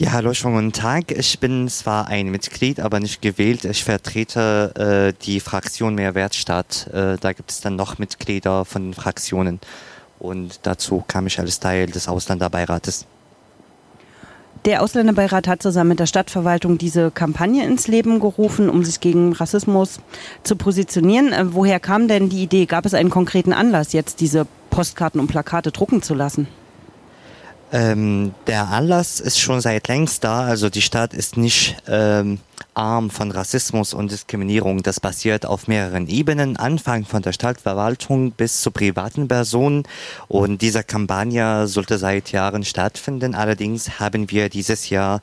Ja, hallo, schönen guten Tag. Ich bin zwar ein Mitglied, aber nicht gewählt. Ich vertrete die Fraktion Mehrwertstadt. Da gibt es dann noch Mitglieder von den Fraktionen. Und dazu kam ich als Teil des Ausländerbeirates. Der Ausländerbeirat hat zusammen mit der Stadtverwaltung diese Kampagne ins Leben gerufen, um sich gegen Rassismus zu positionieren. Woher kam denn die Idee? Gab es einen konkreten Anlass, jetzt diese Postkarten und Plakate drucken zu lassen? Der Anlass ist schon seit längst da. Also die Stadt ist nicht arm von Rassismus und Diskriminierung. Das basiert auf mehreren Ebenen, anfangen von der Stadtverwaltung bis zu privaten Personen. Und diese Kampagne sollte seit Jahren stattfinden. Allerdings haben wir dieses Jahr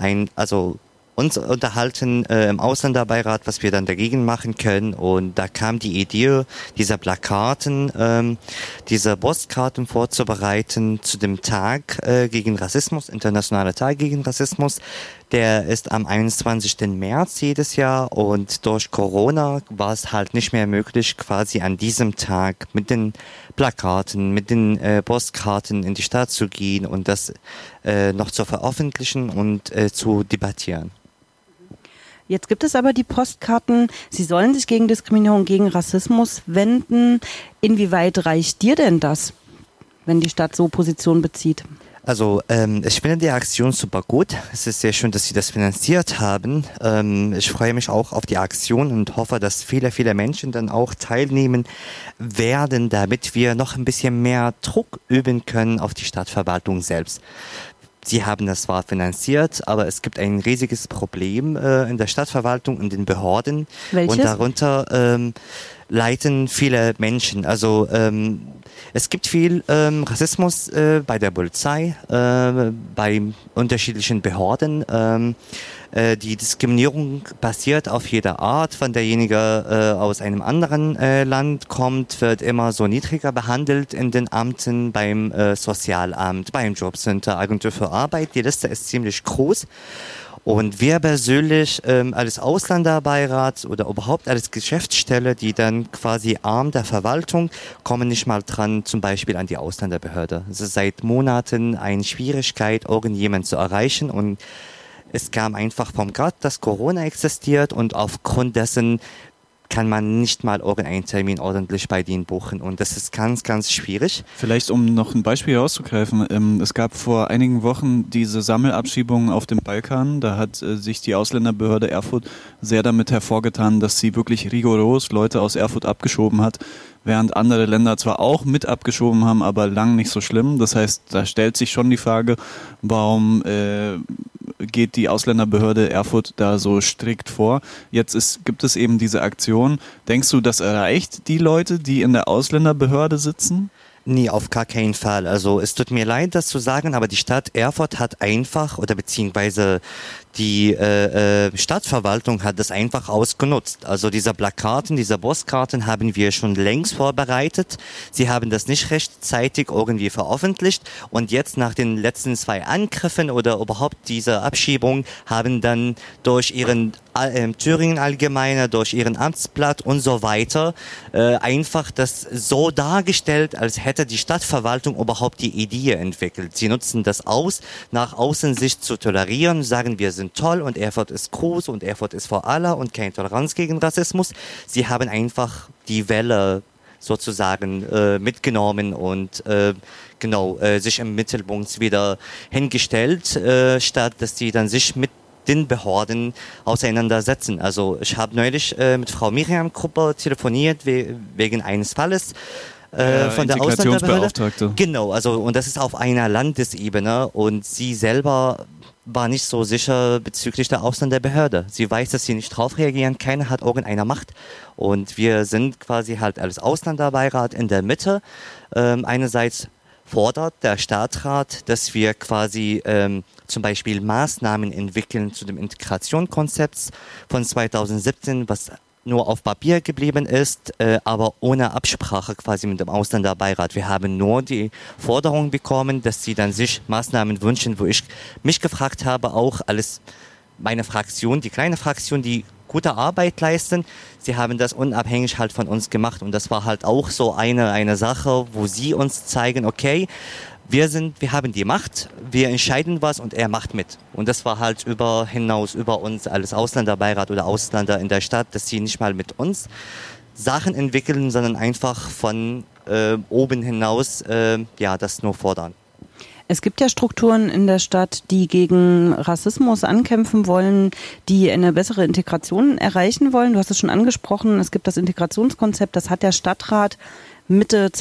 uns unterhalten im Ausländerbeirat, was wir dann dagegen machen können. Und da kam die Idee, diese Plakaten, diese Postkarten vorzubereiten zu dem Tag gegen Rassismus, Internationaler Tag gegen Rassismus. Der ist am 21. März jedes Jahr und durch Corona war es halt nicht mehr möglich, quasi an diesem Tag mit den Plakaten, mit den Postkarten in die Stadt zu gehen und das noch zu veröffentlichen und zu debattieren. Jetzt gibt es aber die Postkarten, sie sollen sich gegen Diskriminierung, gegen Rassismus wenden. Inwieweit reicht dir denn das, wenn die Stadt so Position bezieht? Also ich finde die Aktion super gut. Es ist sehr schön, dass Sie das finanziert haben. Ich freue mich auch auf die Aktion und hoffe, dass viele, viele Menschen dann auch teilnehmen werden, damit wir noch ein bisschen mehr Druck üben können auf die Stadtverwaltung selbst. Sie haben das zwar finanziert, aber es gibt ein riesiges Problem in der Stadtverwaltung und den Behörden. Welches? Und darunter leiden viele Menschen. Also es gibt viel Rassismus bei der Polizei, bei unterschiedlichen Behörden. Die Diskriminierung basiert auf jeder Art. Wenn derjenige aus einem anderen Land kommt, wird immer so niedriger behandelt in den Amten, beim Sozialamt, beim Jobcenter, Agentur für Arbeit. Die Liste ist ziemlich groß. Und wir persönlich als Ausländerbeirat oder überhaupt als Geschäftsstelle, die dann quasi Arm der Verwaltung, kommen nicht mal dran, zum Beispiel an die Ausländerbehörde. Es ist seit Monaten eine Schwierigkeit, irgendjemanden zu erreichen und es kam einfach vom Grad, dass Corona existiert und aufgrund dessen kann man nicht mal irgendeinen Termin ordentlich bei denen buchen und das ist ganz, ganz schwierig. Vielleicht um noch ein Beispiel herauszugreifen, es gab vor einigen Wochen diese Sammelabschiebungen auf dem Balkan, da hat sich die Ausländerbehörde Erfurt sehr damit hervorgetan, dass sie wirklich rigoros Leute aus Erfurt abgeschoben hat, während andere Länder zwar auch mit abgeschoben haben, aber lang nicht so schlimm. Das heißt, da stellt sich schon die Frage, warum geht die Ausländerbehörde Erfurt da so strikt vor? Jetzt gibt es eben diese Aktion. Denkst du, das erreicht die Leute, die in der Ausländerbehörde sitzen? Nee, auf gar keinen Fall. Also es tut mir leid, das zu sagen, aber die Stadt Erfurt hat einfach oder beziehungsweise die Stadtverwaltung hat das einfach ausgenutzt. Also diese Plakaten, diese Postkarten haben wir schon längst vorbereitet. Sie haben das nicht rechtzeitig irgendwie veröffentlicht und jetzt nach den letzten 2 Angriffen oder überhaupt diese Abschiebung haben dann durch ihren Thüringen Allgemeine, durch ihren Amtsblatt und so weiter einfach das so dargestellt, als hätte die Stadtverwaltung überhaupt die Idee entwickelt. Sie nutzen das aus, nach außen sich zu tolerieren, sagen, wir sind toll und Erfurt ist groß und Erfurt ist vor aller und keine Toleranz gegen Rassismus. Sie haben einfach die Welle sozusagen mitgenommen und sich im Mittelpunkt wieder hingestellt, statt dass sie dann sich mit den Behörden auseinandersetzen. Also ich habe neulich mit Frau Miriam Krupper telefoniert wegen eines Falles von der Ausländerbehörde. Genau, also und das ist auf einer Landesebene und sie selber war nicht so sicher bezüglich der Ausländerbehörde. Sie weiß, dass sie nicht drauf reagieren, keiner hat irgendeine Macht und wir sind quasi halt als Ausländerbeirat in der Mitte. Einerseits fordert der Stadtrat, dass wir quasi zum Beispiel Maßnahmen entwickeln zu dem Integrationskonzept von 2017, was nur auf Papier geblieben ist, aber ohne Absprache quasi mit dem Ausländerbeirat. Wir haben nur die Forderung bekommen, dass sie dann sich Maßnahmen wünschen, wo ich mich gefragt habe, auch alles meine Fraktion, die kleine Fraktion, die gute Arbeit leisten. Sie haben das unabhängig halt von uns gemacht und das war halt auch so eine Sache, wo sie uns zeigen, okay, wir haben die Macht, wir entscheiden was und er macht mit. Und das war halt über uns als Ausländerbeirat oder Ausländer in der Stadt, dass sie nicht mal mit uns Sachen entwickeln, sondern einfach von oben hinaus das nur fordern. Es gibt ja Strukturen in der Stadt, die gegen Rassismus ankämpfen wollen, die eine bessere Integration erreichen wollen. Du hast es schon angesprochen, es gibt das Integrationskonzept, das hat der Stadtrat Mitte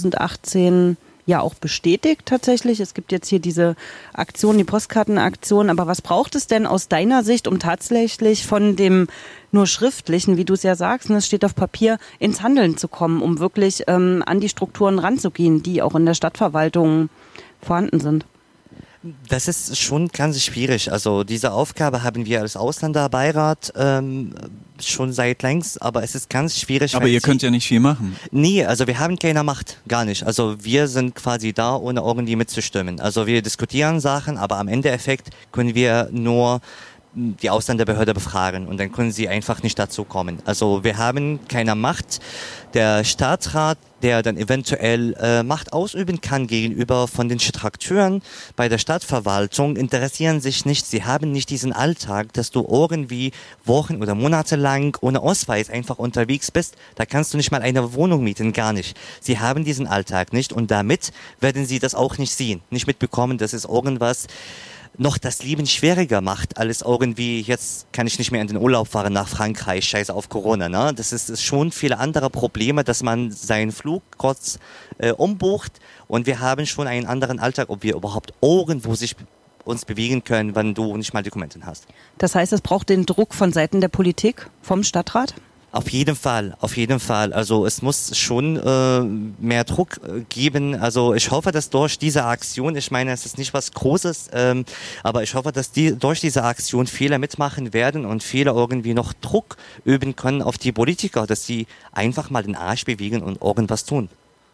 2018 ja auch bestätigt tatsächlich. Es gibt jetzt hier diese Aktion, die Postkartenaktion. Aber was braucht es denn aus deiner Sicht, um tatsächlich von dem nur schriftlichen, wie du es ja sagst, und es steht auf Papier, ins Handeln zu kommen, um wirklich an die Strukturen ranzugehen, die auch in der Stadtverwaltung vorhanden sind? Das ist schon ganz schwierig. Also diese Aufgabe haben wir als Ausländerbeirat schon seit längst, aber es ist ganz schwierig. Aber ihr könnt ja nicht viel machen. Nee, also wir haben keine Macht, gar nicht. Also wir sind quasi da, ohne irgendwie mitzustimmen. Also wir diskutieren Sachen, aber am Endeffekt können wir nur die Ausländerbehörde befragen und dann können sie einfach nicht dazu kommen. Also wir haben keine Macht. Der Stadtrat, der dann eventuell Macht ausüben kann gegenüber von den Strukteuren bei der Stadtverwaltung, interessieren sich nicht. Sie haben nicht diesen Alltag, dass du irgendwie Wochen oder Monate lang ohne Ausweis einfach unterwegs bist. Da kannst du nicht mal eine Wohnung mieten, gar nicht. Sie haben diesen Alltag nicht und damit werden sie das auch nicht sehen, nicht mitbekommen, dass es irgendwas noch das Leben schwieriger macht, alles irgendwie, jetzt kann ich nicht mehr in den Urlaub fahren nach Frankreich, scheiße auf Corona, ne? Das ist schon viele andere Probleme, dass man seinen Flug kurz umbucht und wir haben schon einen anderen Alltag, ob wir überhaupt irgendwo uns bewegen können, wenn du nicht mal Dokumente hast. Das heißt, es braucht den Druck von Seiten der Politik, vom Stadtrat? Auf jeden Fall. Also es muss schon mehr Druck geben. Also ich hoffe, dass durch diese Aktion, ich meine, es ist nicht was Großes, aber ich hoffe, dass durch diese Aktion viele mitmachen werden und viele irgendwie noch Druck üben können auf die Politiker, dass sie einfach mal den Arsch bewegen und irgendwas tun.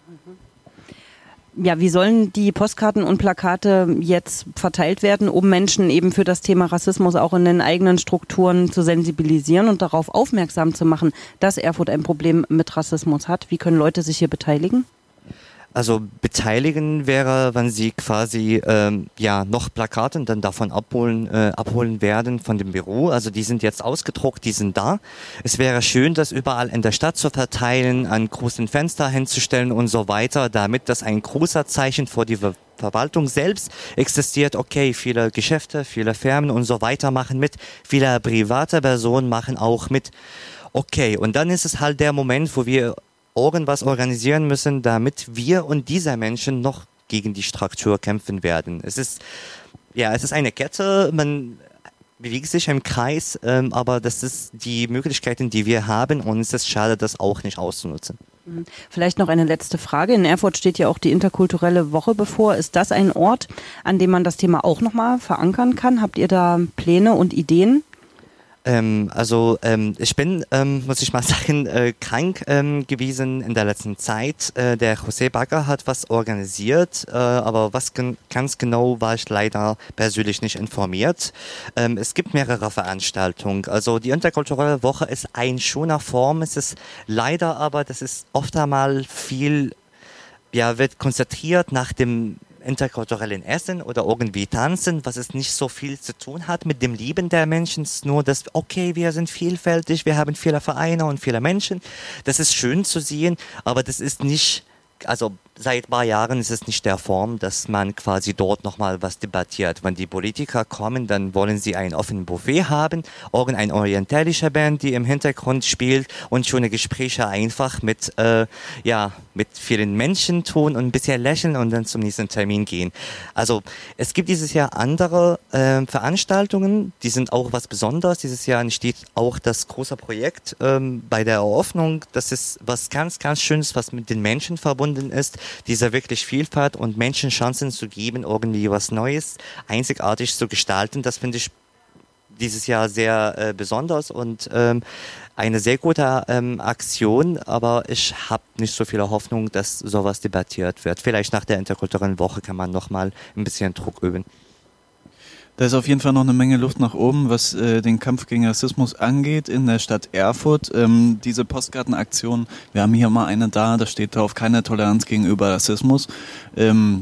Ja, wie sollen die Postkarten und Plakate jetzt verteilt werden, um Menschen eben für das Thema Rassismus auch in den eigenen Strukturen zu sensibilisieren und darauf aufmerksam zu machen, dass Erfurt ein Problem mit Rassismus hat? Wie können Leute sich hier beteiligen? Also beteiligen wäre, wenn sie quasi noch Plakate dann davon abholen werden von dem Büro. Also die sind jetzt ausgedruckt, die sind da. Es wäre schön, das überall in der Stadt zu verteilen, an großen Fenster hinzustellen und so weiter, damit das ein großer Zeichen vor die Verwaltung selbst existiert. Okay, viele Geschäfte, viele Firmen und so weiter machen mit. Viele private Personen machen auch mit. Okay, und dann ist es halt der Moment, wo wir irgendwas organisieren müssen, damit wir und diese Menschen noch gegen die Struktur kämpfen werden. Es ist eine Kette, man bewegt sich im Kreis, aber das ist die Möglichkeiten, die wir haben und es ist schade, das auch nicht auszunutzen. Vielleicht noch eine letzte Frage. In Erfurt steht ja auch die interkulturelle Woche bevor. Ist das ein Ort, an dem man das Thema auch nochmal verankern kann? Habt ihr da Pläne und Ideen? Ich bin, muss ich mal sagen, krank gewesen in der letzten Zeit. Der José Bagger hat was organisiert, aber was ganz genau war ich leider persönlich nicht informiert. Es gibt mehrere Veranstaltungen. Also die interkulturelle Woche ist ein schöner Form. Es ist leider aber, das ist oft einmal viel, wird konzentriert nach dem interkulturellen Essen oder irgendwie tanzen, was es nicht so viel zu tun hat mit dem Leben der Menschen. Es ist nur das, okay, wir sind vielfältig, wir haben viele Vereine und viele Menschen. Das ist schön zu sehen, aber das ist nicht, also seit ein paar Jahren ist es nicht der Form, dass man quasi dort nochmal was debattiert. Wenn die Politiker kommen, dann wollen sie ein offenes Buffet haben, irgendeine orientalische Band, die im Hintergrund spielt und schöne Gespräche einfach mit vielen Menschen tun und ein bisschen lächeln und dann zum nächsten Termin gehen. Also es gibt dieses Jahr andere Veranstaltungen, die sind auch was Besonderes. Dieses Jahr entsteht auch das große Projekt bei der Eröffnung. Das ist was ganz, ganz Schönes, was mit den Menschen verbunden ist. Diese wirklich Vielfalt und Menschen Chancen zu geben, irgendwie was Neues, einzigartig zu gestalten, das finde ich dieses Jahr sehr besonders und eine sehr gute Aktion, aber ich habe nicht so viele Hoffnung, dass sowas debattiert wird. Vielleicht nach der interkulturellen Woche kann man nochmal ein bisschen Druck üben. Da ist auf jeden Fall noch eine Menge Luft nach oben, was den Kampf gegen Rassismus angeht in der Stadt Erfurt. Diese Postkartenaktion, wir haben hier mal eine da steht drauf, keine Toleranz gegenüber Rassismus.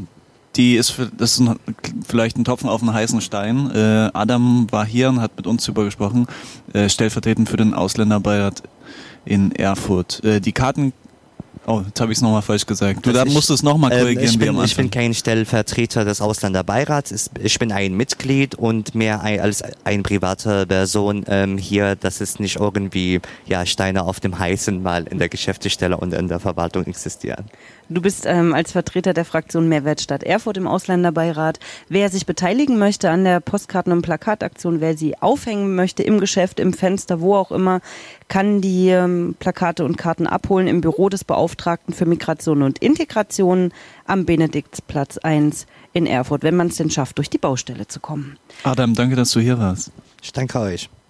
Das ist vielleicht ein Tropfen auf einen heißen Stein. Adam war hier und hat mit uns darüber gesprochen, stellvertretend für den Ausländerbeirat in Erfurt. Die Karten. Oh, jetzt habe ich es nochmal falsch gesagt. Du musst es nochmal korrigieren. Ich bin kein Stellvertreter des Ausländerbeirats. Ich bin ein Mitglied und mehr als eine private Person hier, dass es nicht irgendwie Steine auf dem heißen Mal in der Geschäftsstelle und in der Verwaltung existieren. Du bist als Vertreter der Fraktion Mehrwertstadt Erfurt im Ausländerbeirat. Wer sich beteiligen möchte an der Postkarten- und Plakataktion, wer sie aufhängen möchte im Geschäft, im Fenster, wo auch immer, kann die Plakate und Karten abholen im Büro des Beauftragten für Migration und Integration am Benediktsplatz 1 in Erfurt, wenn man es denn schafft, durch die Baustelle zu kommen. Adam, danke, dass du hier warst. Ich danke euch.